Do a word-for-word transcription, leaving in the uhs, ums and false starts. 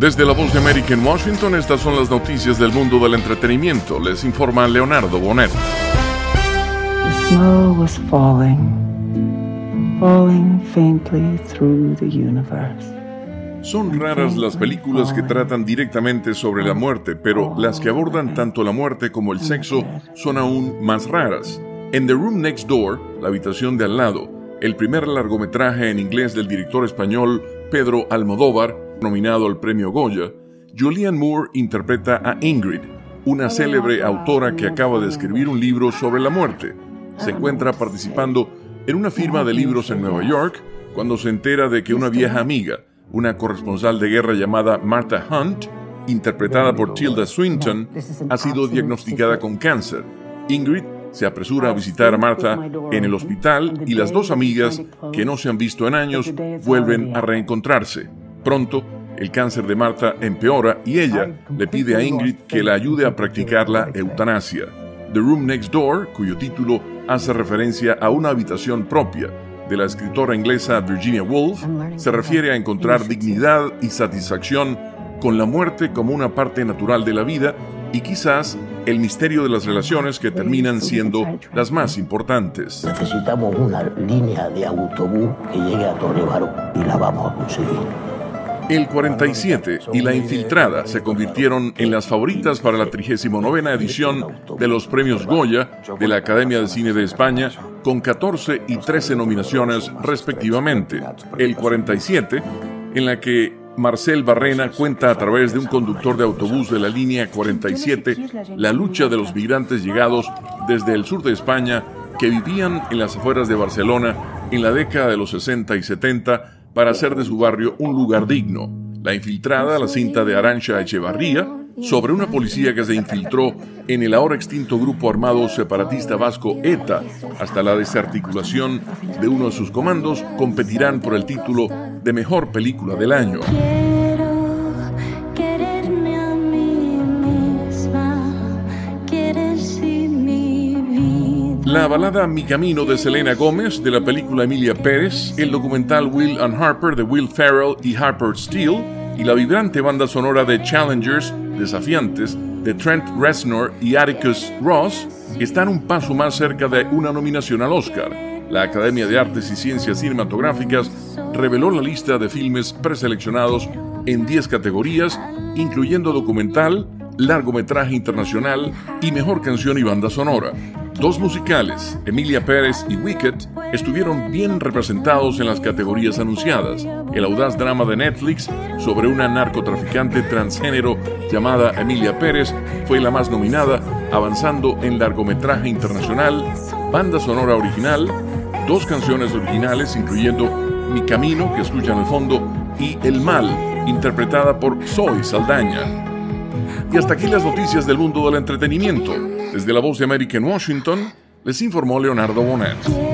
Desde la Voz de América en Washington, estas son las noticias del mundo del entretenimiento. Les informa Leonardo Bonet. The snow was falling, falling faintly through the universe. Son raras las películas que tratan directamente sobre la muerte, pero las que abordan tanto la muerte como el sexo son aún más raras. En The Room Next Door, La habitación de al lado, el primer largometraje en inglés del director español Pedro Almodóvar, nominado al premio Goya, Julianne Moore interpreta a Ingrid, una célebre autora que acaba de escribir un libro sobre la muerte. Se encuentra participando en una firma de libros en Nueva York cuando se entera de que una vieja amiga, una corresponsal de guerra llamada Martha Hunt, interpretada por Tilda Swinton, ha sido diagnosticada con cáncer. Ingrid se apresura a visitar a Martha en el hospital y las dos amigas, que no se han visto en años, vuelven a reencontrarse. Pronto, el cáncer de Martha empeora y ella le pide a Ingrid que la ayude a practicar la eutanasia. The Room Next Door, cuyo título hace referencia a una habitación propia de la escritora inglesa Virginia Woolf, se refiere a encontrar dignidad y satisfacción con la muerte como una parte natural de la vida y quizás el misterio de las relaciones que terminan siendo las más importantes. Necesitamos una línea de autobús que llegue a Torrebaro y la vamos a conseguir. El cuarenta y siete y La Infiltrada se convirtieron en las favoritas para la trigésima novena edición de los premios Goya de la Academia de Cine de España, con catorce y trece nominaciones respectivamente. El cuarenta y siete, en la que Marcel Barrena cuenta a través de un conductor de autobús de la línea cuarenta y siete la lucha de los migrantes llegados desde el sur de España que vivían en las afueras de Barcelona en la década de los sesenta y setenta para hacer de su barrio un lugar digno. La Infiltrada, la cinta de Arantxa Echevarría, sobre una policía que se infiltró en el ahora extinto grupo armado separatista vasco ETA hasta la desarticulación de uno de sus comandos, competirán por el título de Mejor Película del Año. La balada Mi Camino de Selena Gómez, de la película Emilia Pérez, el documental Will and Harper de Will Ferrell y Harper Steele, y la vibrante banda sonora de Challengers, Desafiantes, de Trent Reznor y Atticus Ross, están un paso más cerca de una nominación al Oscar. La Academia de Artes y Ciencias Cinematográficas reveló la lista de filmes preseleccionados en diez categorías, incluyendo documental, largometraje internacional y mejor canción y banda sonora. Dos musicales, Emilia Pérez y Wicked, estuvieron bien representados en las categorías anunciadas. El audaz drama de Netflix sobre una narcotraficante transgénero llamada Emilia Pérez fue la más nominada, avanzando en largometraje internacional, banda sonora original, dos canciones originales incluyendo Mi Camino, que escuchan al fondo, y El Mal, interpretada por Zoe Saldaña. Y hasta aquí las noticias del mundo del entretenimiento. Desde la Voz de América en Washington, les informó Leonardo Bonet.